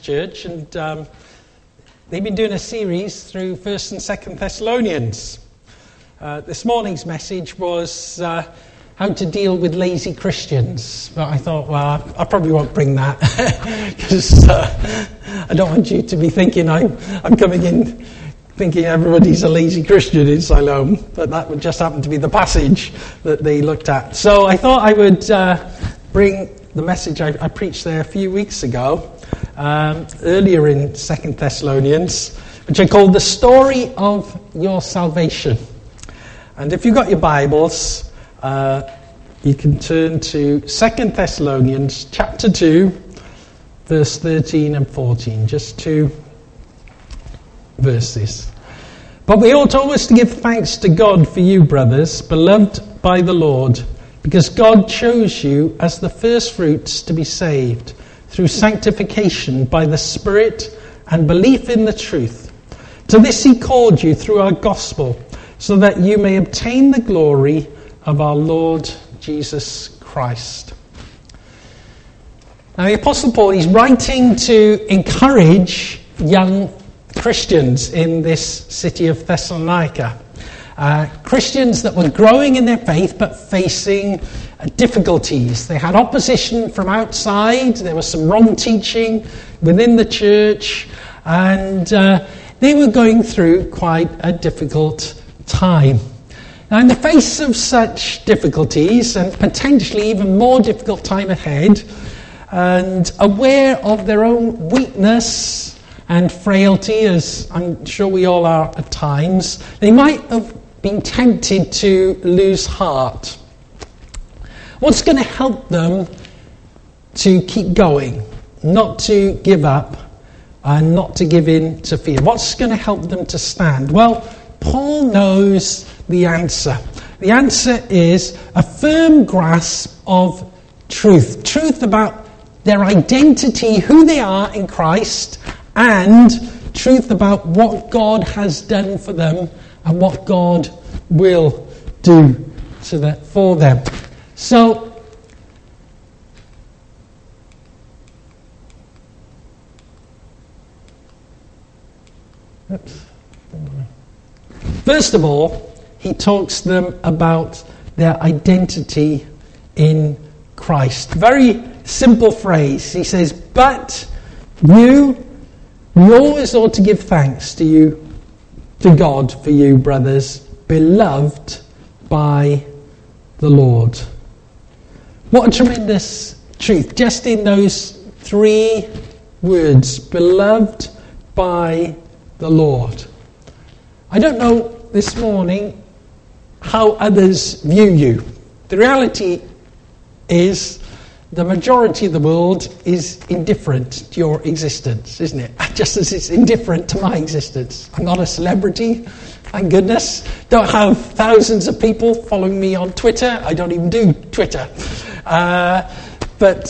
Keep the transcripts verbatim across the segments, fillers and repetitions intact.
church, and um, they've been doing a series through First and Second Thessalonians. Uh, this morning's message was uh, how to deal with lazy Christians. But I thought, well, I, I probably won't bring that because uh, I don't want you to be thinking I'm, I'm coming in thinking everybody's a lazy Christian in Siloam. But that would just happen to be the passage that they looked at. So I thought I would uh, bring the message I, I preached there a few weeks ago, um, earlier in Second Thessalonians, which I called The Story of Your Salvation. And if you've got your Bibles, uh, you can turn to Second Thessalonians chapter two, verse thirteen and fourteen, just two verses. But we ought always to give thanks to God for you, brothers, beloved by the Lord, because God chose you as the first fruits to be saved through sanctification by the Spirit and belief in the truth. To this he called you through our gospel, so that you may obtain the glory of our Lord Jesus Christ. Now the Apostle Paul, he's writing to encourage young Christians in this city of Thessalonica. Uh, Christians that were growing in their faith but facing uh, difficulties. They had opposition from outside. There was some wrong teaching within the church. And uh, they were going through quite a difficult time. Now, in the face of such difficulties, and potentially even more difficult time ahead, and aware of their own weakness and frailty, as I'm sure we all are at times, they might have been tempted to lose heart. What's going to help them to keep going, not to give up, and not to give in to fear? What's going to help them to stand? Well, Paul knows the answer. The answer is a firm grasp of truth. Truth about their identity, who they are in Christ, and truth about what God has done for them and what God will do to the, for them. So, oops. First of all, he talks to them about their identity in Christ. Very simple phrase. He says, but you, we always ought to give thanks to you, to God for you, brothers, beloved by the Lord. What a tremendous truth, just in those three words, beloved by the Lord. I don't know this morning how others view you. The reality is the majority of the world is indifferent to your existence, isn't it? Just as it's indifferent to my existence. I'm not a celebrity, thank goodness. Don't have thousands of people following me on Twitter. I don't even do Twitter. Uh, but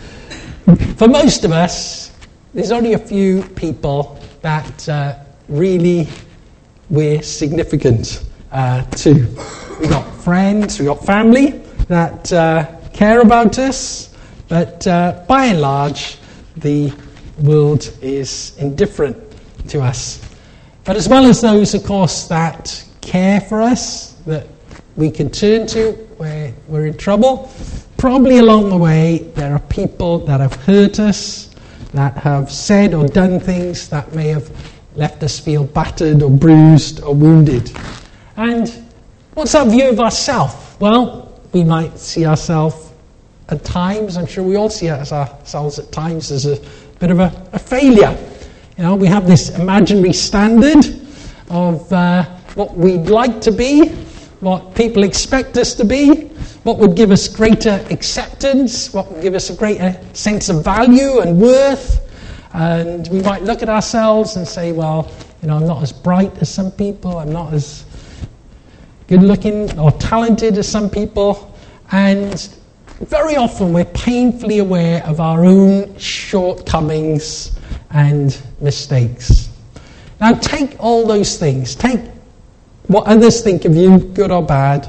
for most of us, there's only a few people that uh, really we're significant uh, to. We've got friends, we've got family that uh, care about us. But uh, by and large, the world is indifferent to us. But as well as those, of course, that care for us, that we can turn to where we're in trouble, probably along the way there are people that have hurt us, that have said or done things that may have left us feel battered or bruised or wounded. And what's our view of ourselves? Well, we might see ourselves at times, I'm sure we all see ourselves at times as a bit of a, a failure. You know, we have this imaginary standard of uh, what we'd like to be, what people expect us to be, what would give us greater acceptance, what would give us a greater sense of value and worth. And we might look at ourselves and say, well, you know, I'm not as bright as some people, I'm not as good looking or talented as some people. And very often we're painfully aware of our own shortcomings and mistakes. Now take all those things, take what others think of you, good or bad,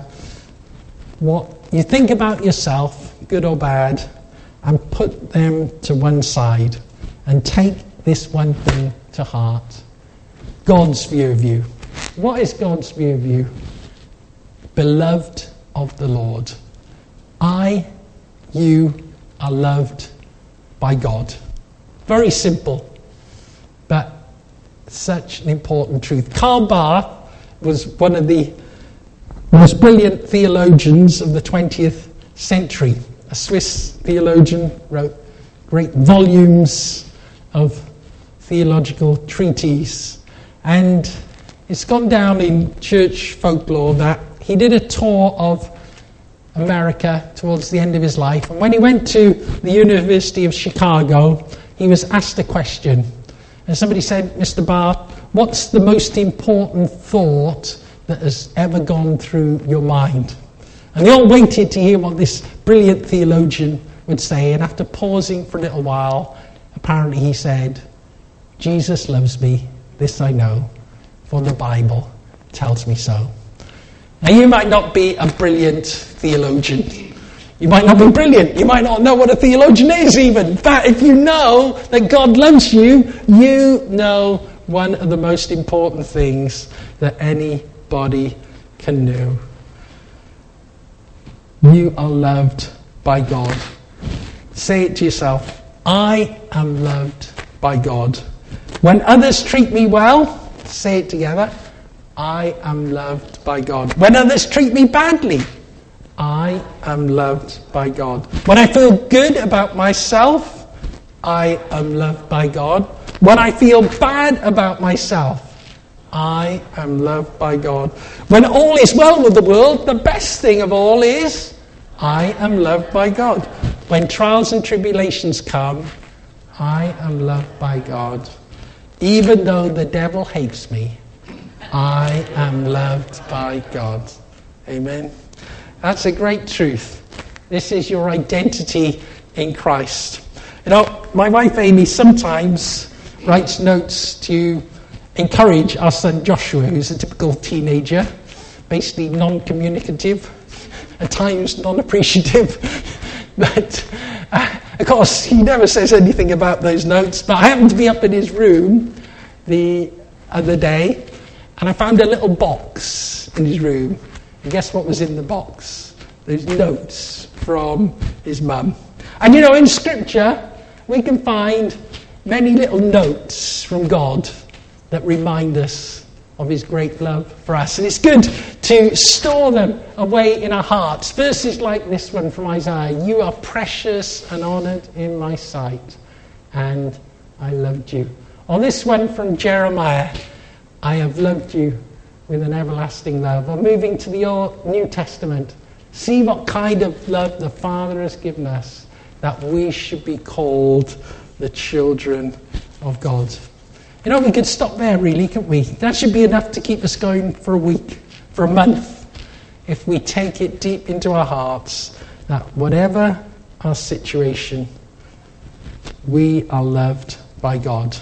what you think about yourself, good or bad, and put them to one side and take this one thing to heart. God's view of you. What is God's view of you? Beloved of the Lord. I, you are loved by God. Very simple, but such an important truth. Karl Barth was one of the most brilliant theologians of the twentieth century. A Swiss theologian, wrote great volumes of theological treatises. And it's gone down in church folklore that he did a tour of America towards the end of his life. And when he went to the University of Chicago, he was asked a question. And somebody said, Mister Barth, what's the most important thought that has ever gone through your mind? And they all waited to hear what this brilliant theologian would say. And after pausing for a little while, apparently he said, Jesus loves me, this I know, for the Bible tells me so. Now you might not be a brilliant theologian. You might not be brilliant. You might not know what a theologian is even. But if you know that God loves you, you know one of the most important things that anybody can know. You are loved by God. Say it to yourself. I am loved by God. When others treat me well, say it together. I am loved by God. When others treat me badly, I am loved by God. When I feel good about myself, I am loved by God. When I feel bad about myself, I am loved by God. When all is well with the world, the best thing of all is, I am loved by God. When trials and tribulations come, I am loved by God. Even though the devil hates me, I am loved by God. Amen. That's a great truth. This is your identity in Christ. You know, my wife Amy sometimes writes notes to encourage our son Joshua, who's a typical teenager, basically non-communicative, at times non-appreciative. But, uh, of course, he never says anything about those notes. But I happened to be up in his room the other day, and I found a little box in his room. And guess what was in the box? Those notes from his mum. And you know, in Scripture, we can find many little notes from God that remind us of his great love for us. And it's good to store them away in our hearts. Verses like this one from Isaiah. You are precious and honoured in my sight, and I loved you. Or this one from Jeremiah. I have loved you with an everlasting love. Or moving to the Old New Testament. See what kind of love the Father has given us, that we should be called the children of God. You know, we could stop there really, couldn't we? That should be enough to keep us going for a week, for a month, if we take it deep into our hearts, that whatever our situation, we are loved by God.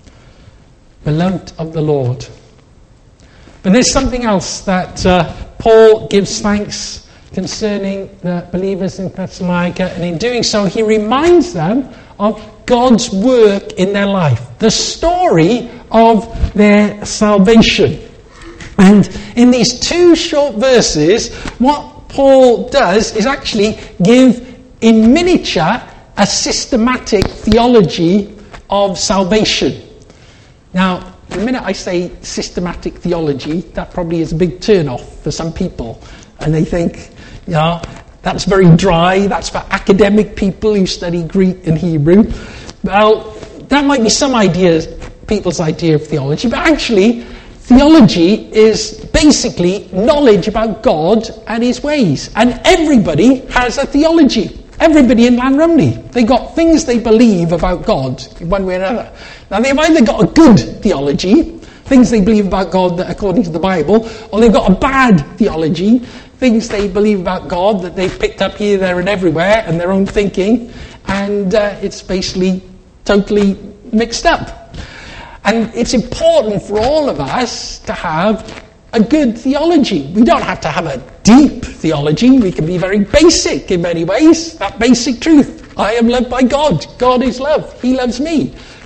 Beloved of the Lord. But there's something else that uh, Paul gives thanks concerning the believers in Thessalonica, and in doing so he reminds them of God's work in their life, the story of their salvation. And in these two short verses, what Paul does is actually give in miniature a systematic theology of salvation. Now, the minute I say systematic theology, that probably is a big turn-off for some people. And they think, yeah, that's very dry, that's for academic people who study Greek and Hebrew. Well, that might be some ideas, people's idea of theology, but actually, theology is basically knowledge about God and his ways. And everybody has a theology. Everybody in Llanrumney. They got things they believe about God in one way or another. Now, they've either got a good theology, things they believe about God that according to the Bible, or they've got a bad theology, things they believe about God that they've picked up here, there and everywhere, and their own thinking, and uh, it's basically totally mixed up. And it's important for all of us to have a good theology. We don't have to have a deep theology. We can be very basic in many ways. That basic truth. I am loved by God. God is love. He loves me.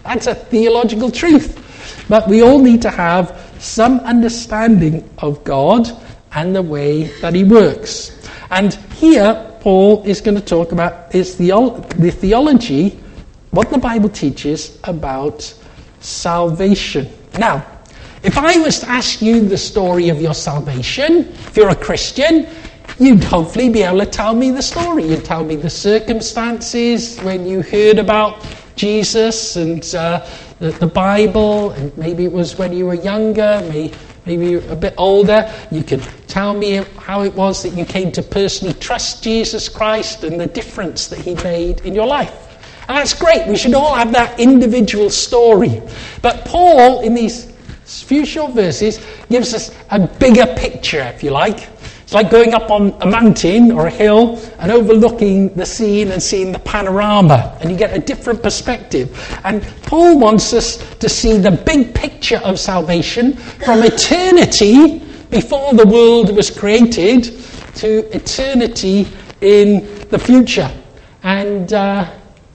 That's a theological truth. But we all need to have some understanding of God and the way that he works. And here, Paul is going to talk about his theo- the theology, what the Bible teaches about salvation. Now, if I was to ask you the story of your salvation, if you're a Christian, you'd hopefully be able to tell me the story. You'd tell me the circumstances when you heard about Jesus and uh, the, the Bible, and maybe it was when you were younger, maybe, maybe you were a bit older. You could tell me how it was that you came to personally trust Jesus Christ and the difference that he made in your life. And that's great. We should all have that individual story. But Paul, in these few short verses, gives us a bigger picture, if you like. It's like going up on a mountain or a hill and overlooking the scene and seeing the panorama, and you get a different perspective. And Paul wants us to see the big picture of salvation from eternity before the world was created to eternity in the future. And uh,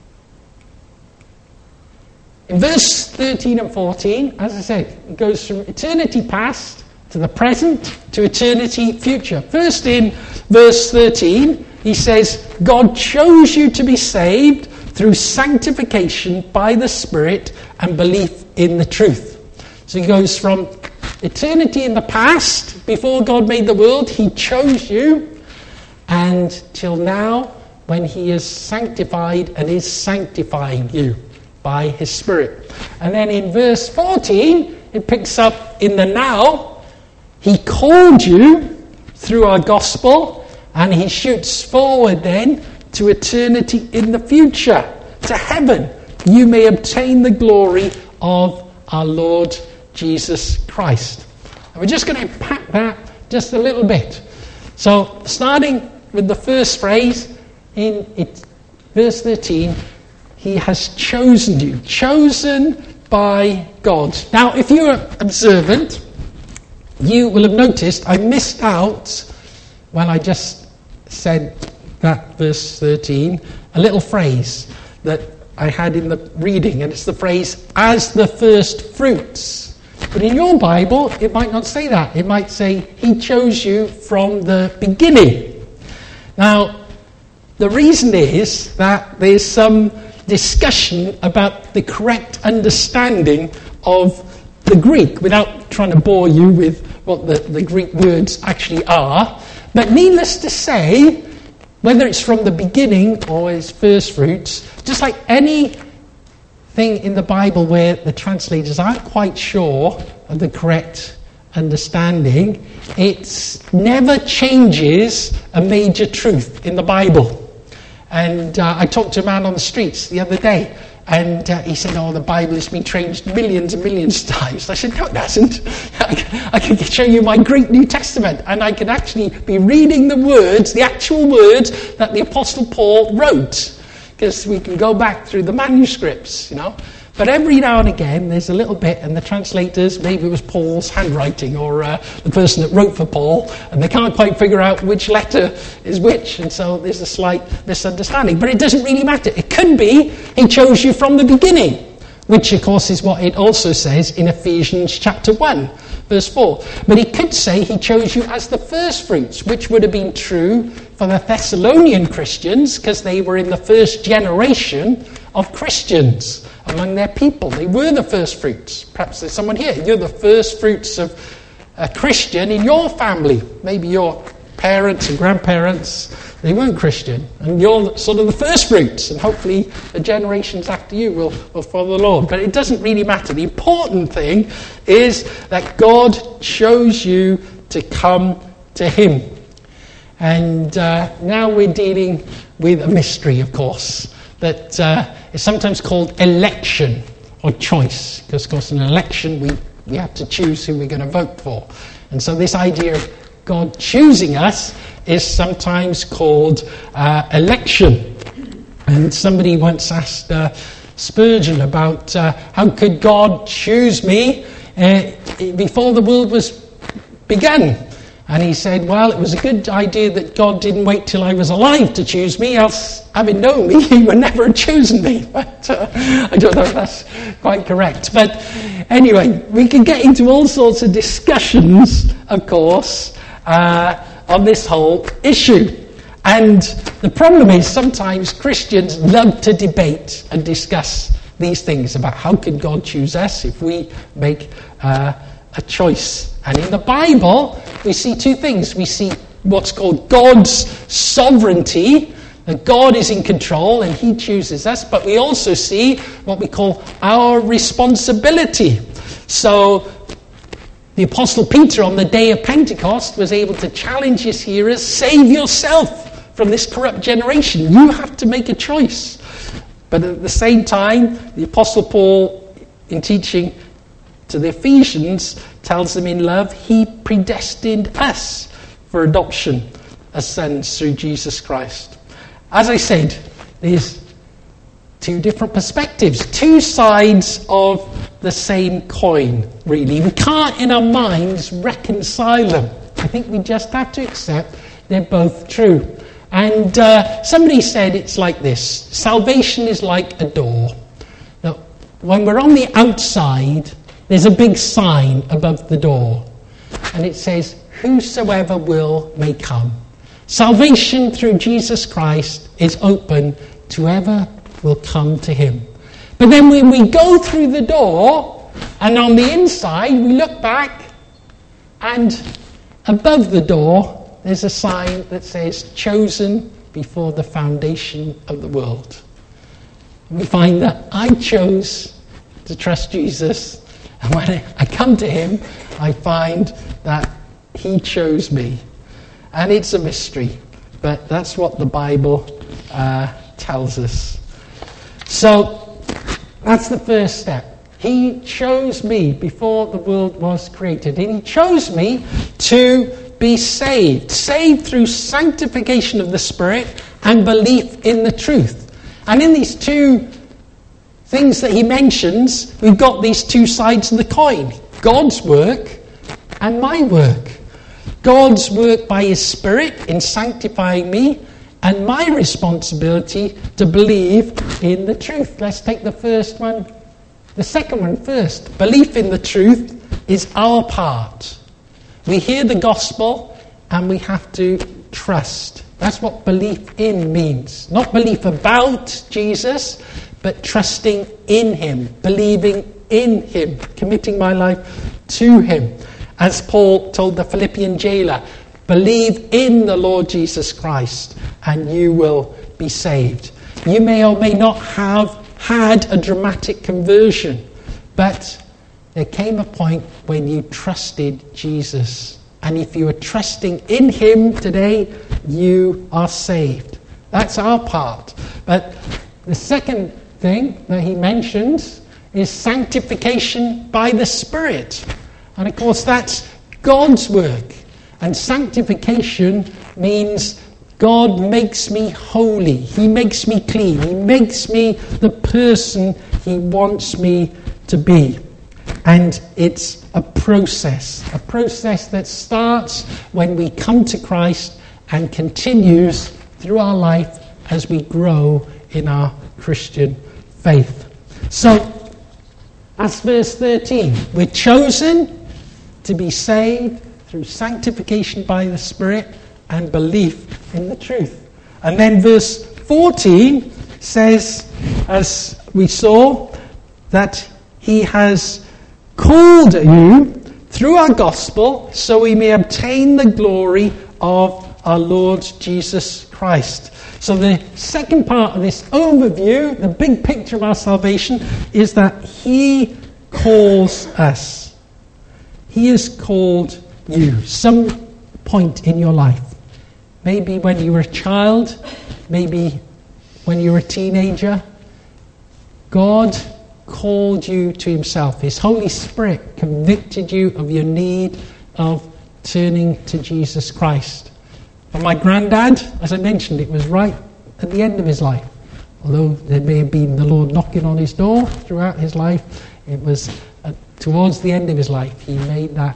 in verse thirteen and fourteen, as I said, it goes from eternity past to the present to eternity future. First in verse thirteen, he says, God chose you to be saved through sanctification by the Spirit and belief in the truth. So he goes from eternity in the past, before God made the world, he chose you, and till now, when he is sanctified and is sanctifying you by his Spirit. And then in verse fourteen, it picks up in the now. He called you through our gospel, and he shoots forward then to eternity in the future, to heaven. You may obtain the glory of our Lord Jesus Christ. And we're just going to unpack that just a little bit. So, starting with the first phrase in it, verse thirteen, he has chosen you, chosen by God. Now, if you're observant, you will have noticed I missed out, when I just said that verse thirteen, a little phrase that I had in the reading, and it's the phrase, as the first fruits. But in your Bible, it might not say that. It might say, he chose you from the beginning. Now, the reason is that there's some discussion about the correct understanding of the Greek, without trying to bore you with what the, the Greek words actually are. But needless to say, whether it's from the beginning or as first fruits, just like any thing in the Bible where the translators aren't quite sure of the correct understanding, it never changes a major truth in the Bible. And uh, I talked to a man on the streets the other day, and uh, he said, oh, the Bible has been changed millions and millions of times. I said, no, it hasn't. I can show you my Greek New Testament, and I can actually be reading the words, the actual words that the Apostle Paul wrote, because we can go back through the manuscripts, you know. But every now and again, there's a little bit, and the translators, maybe it was Paul's handwriting, or uh, the person that wrote for Paul, and they can't quite figure out which letter is which, and so there's a slight misunderstanding. But it doesn't really matter. It could be he chose you from the beginning, which, of course, is what it also says in Ephesians chapter one, verse four. But he could say he chose you as the first fruits, which would have been true for the Thessalonian Christians, because they were in the first generation of Christians among their people. They were the first fruits. Perhaps there's someone here. You're the first fruits of a Christian in your family. Maybe your parents and grandparents, they weren't Christian, and you're sort of the first fruits, and hopefully the generations after you will, will follow the Lord. But it doesn't really matter. The important thing is that God chose you to come to him. And uh, now we're dealing with a mystery, of course, that uh, is sometimes called election or choice, because, of course, in an election we, we have to choose who we're going to vote for. And so this idea of God choosing us is sometimes called uh, election. And somebody once asked uh, Spurgeon about uh, how could God choose me uh, before the world was begun? And he said, well, it was a good idea that God didn't wait till I was alive to choose me, else, having known me, he would never have chosen me. But uh, I don't know if that's quite correct. But anyway, we can get into all sorts of discussions, of course, uh, on this whole issue. And the problem is sometimes Christians love to debate and discuss these things about how can God choose us if we make uh, a choice. And in the Bible, we see two things. We see what's called God's sovereignty, that God is in control and he chooses us, but we also see what we call our responsibility. So the Apostle Peter on the day of Pentecost was able to challenge his hearers, save yourself from this corrupt generation. You have to make a choice. But at the same time, the Apostle Paul, in teaching to the Ephesians, tells them in love, he predestined us for adoption as sons through Jesus Christ. As I said, there's two different perspectives, two sides of the same coin, really. We can't, in our minds, reconcile them. I think we just have to accept they're both true. And uh, somebody said it's like this. Salvation is like a door. Now, when we're on the outside, there's a big sign above the door. And it says, whosoever will may come. Salvation through Jesus Christ is open to whoever will come to him. But then when we go through the door, and on the inside, we look back, and above the door, there's a sign that says, chosen before the foundation of the world. We find that I chose to trust Jesus, and when I come to him, I find that he chose me. And it's a mystery, but that's what the Bible uh, tells us. So, that's the first step. He chose me before the world was created, and he chose me to be saved. Saved through sanctification of the Spirit and belief in the truth. And in these two things that he mentions, we've got these two sides of the coin. God's work and my work. God's work by his Spirit in sanctifying me, and my responsibility to believe in the truth. Let's take the first one. The second one first. Belief in the truth is our part. We hear the gospel and we have to trust. That's what belief in means. Not belief about Jesus, but trusting in him, believing in him, committing my life to him. As Paul told the Philippian jailer, believe in the Lord Jesus Christ and you will be saved. You may or may not have had a dramatic conversion, but there came a point when you trusted Jesus. And if you are trusting in him today, you are saved. That's our part. But the second thing that he mentions is sanctification by the Spirit. And of course that's God's work. And sanctification means God makes me holy. He makes me clean. He makes me the person he wants me to be. And it's a process. A process that starts when we come to Christ and continues through our life as we grow in our Christian faith. So, that's verse thirteen. We're chosen to be saved through sanctification by the Spirit and belief in the truth. And then verse fourteen says, as we saw, that he has called you through our gospel so we may obtain the glory of our Lord Jesus Christ. So the second part of this overview, the big picture of our salvation, is that he calls us. He has called you some point in your life. Maybe when you were a child, maybe when you were a teenager. God called you to himself. His Holy Spirit convicted you of your need of turning to Jesus Christ. For my granddad, as I mentioned, it was right at the end of his life. Although there may have been the Lord knocking on his door throughout his life, it was uh, towards the end of his life he made that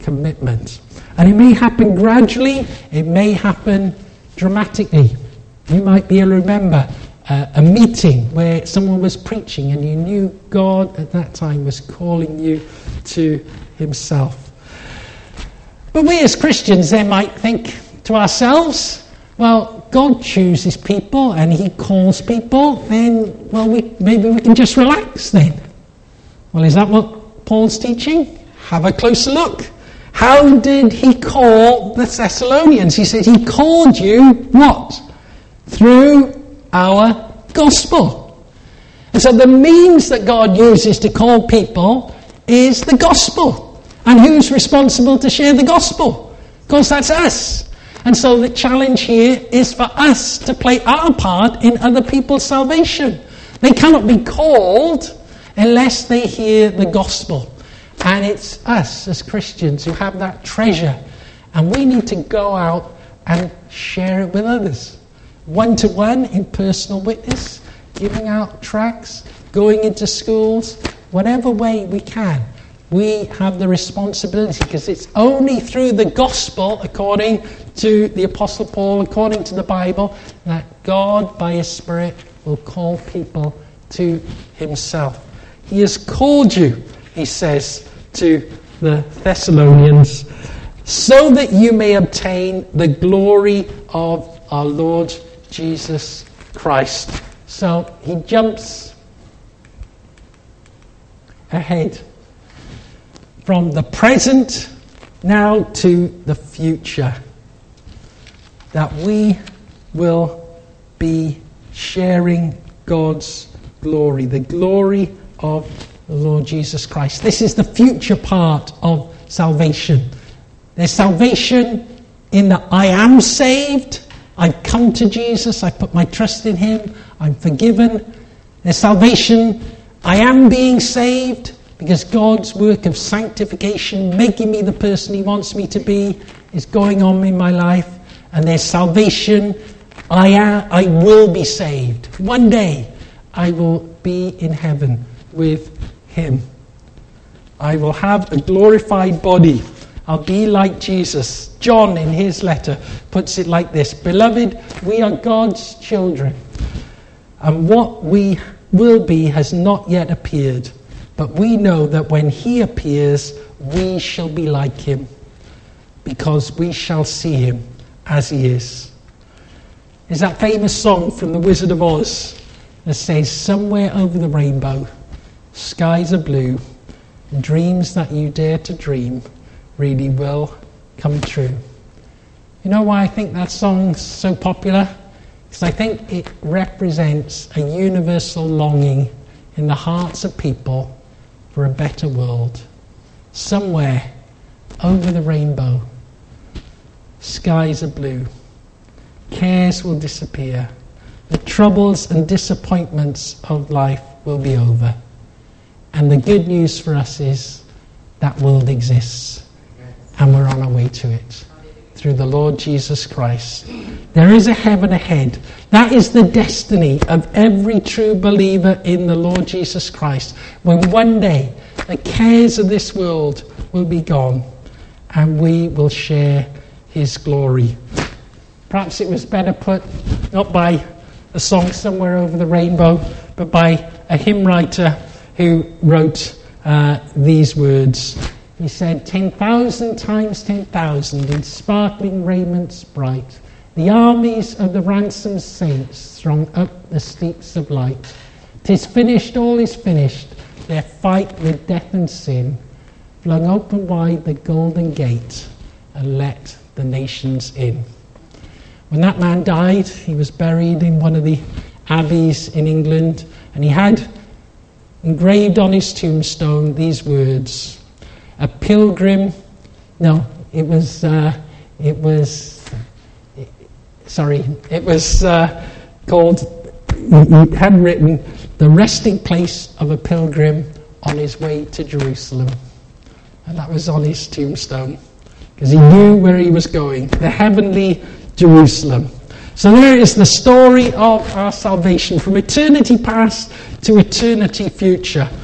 commitment. And it may happen gradually, it may happen dramatically. You might be able to remember uh, a meeting where someone was preaching and you knew God at that time was calling you to himself. But we as Christians then might think to ourselves, well, God chooses people and he calls people, then, well, we, maybe we can just relax then. Well, is that what Paul's teaching? Have a closer look. How did he call the Thessalonians? He said he called you, what? Through our gospel. And so the means that God uses to call people is the gospel. And who's responsible to share the gospel? Of course, that's us. And so the challenge here is for us to play our part in other people's salvation. They cannot be called unless they hear the gospel. And it's us as Christians who have that treasure. And we need to go out and share it with others. One-to-one in personal witness, giving out tracts, going into schools, whatever way we can. We have the responsibility, because it's only through the gospel, according to the Apostle Paul, according to the Bible, that God, by his Spirit, will call people to himself. He has called you, he says to the Thessalonians, so that you may obtain the glory of our Lord Jesus Christ. So he jumps ahead from the present now to the future, that we will be sharing God's glory, the glory of the Lord Jesus Christ. This is the future part of salvation. There's salvation in that I am saved, I've come to Jesus, I put my trust in him, I'm forgiven. There's salvation, I am being saved, because God's work of sanctification, making me the person he wants me to be, is going on in my life. And there's salvation, I am, I will be saved. One day, I will be in heaven with him. I will have a glorified body. I'll be like Jesus. John, in his letter, puts it like this: Beloved, we are God's children, and what we will be has not yet appeared. But we know that when he appears, we shall be like him, because we shall see him as he is. There's that famous song from The Wizard of Oz that says, somewhere over the rainbow, skies are blue, and dreams that you dare to dream really will come true. You know why I think that song's so popular? Because I think it represents a universal longing in the hearts of people for a better world. Somewhere over the rainbow, skies are blue, cares will disappear, the troubles and disappointments of life will be over. And the good news for us is that world exists, and we're on our way to it through the Lord Jesus Christ. There is a heaven ahead. That is the destiny of every true believer in the Lord Jesus Christ, when one day the cares of this world will be gone and we will share his glory. Perhaps it was better put not by a song somewhere over the rainbow, but by a hymn writer who wrote uh, these words. He said, ten thousand times ten thousand in sparkling raiments bright, the armies of the ransomed saints throng up the steeps of light. 'Tis finished, all is finished, their fight with death and sin. Flung open wide the golden gate and let the nations in. When that man died, he was buried in one of the abbeys in England, and he had engraved on his tombstone these words: a pilgrim, no, it was, uh, it was, it, sorry, it was uh, called, he had written, the resting place of a pilgrim on his way to Jerusalem. And that was on his tombstone, because he knew where he was going, the heavenly Jerusalem. So there is the story of our salvation, from eternity past to eternity future.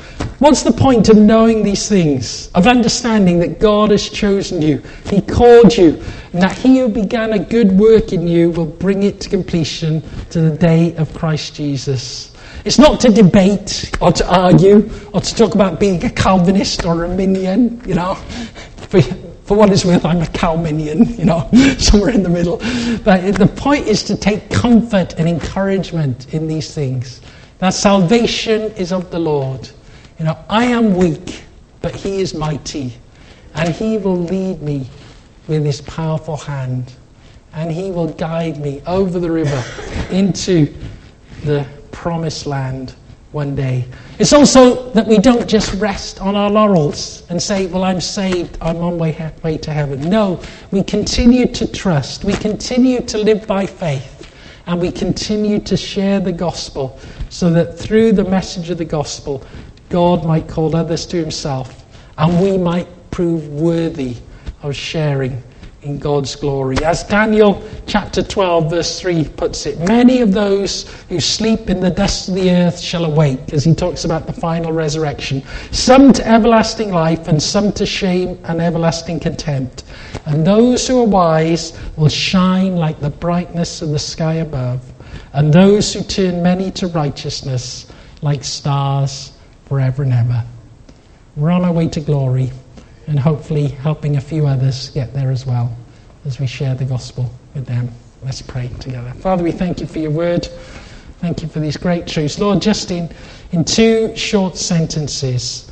What's the point of knowing these things? Of understanding that God has chosen you, He called you, and that He who began a good work in you will bring it to completion to the day of Christ Jesus. It's not to debate or to argue or to talk about being a Calvinist or a Arminian, you know. For, for what it's worth, I'm a Calminian, you know, somewhere in the middle. But the point is to take comfort and encouragement in these things. That salvation is of the Lord. You know, I am weak, but He is mighty. And He will lead me with His powerful hand. And He will guide me over the river into the promised land one day. It's also that we don't just rest on our laurels and say, well, I'm saved, I'm on my he- way to heaven. No, we continue to trust, we continue to live by faith, and we continue to share the gospel so that through the message of the gospel, God might call others to Himself, and we might prove worthy of sharing in God's glory. As Daniel chapter twelve verse three puts it, many of those who sleep in the dust of the earth shall awake, as he talks about the final resurrection, some to everlasting life and some to shame and everlasting contempt. And those who are wise will shine like the brightness of the sky above, and those who turn many to righteousness like stars forever and ever. We're on our way to glory, and hopefully helping a few others get there as well as we share the gospel with them. Let's pray together. Father, we thank You for Your word. Thank You for these great truths. Lord, just in, in two short sentences,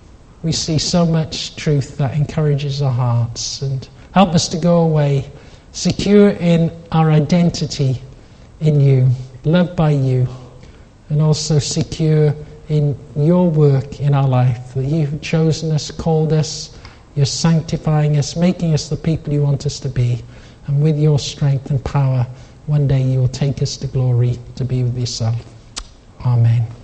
we see so much truth that encourages our hearts, and help us to go away secure in our identity in You, loved by You, and also secure in Your work in our life, that You have chosen us, called us, You're sanctifying us, making us the people You want us to be. And with Your strength and power, one day You will take us to glory to be with Yourself. Amen.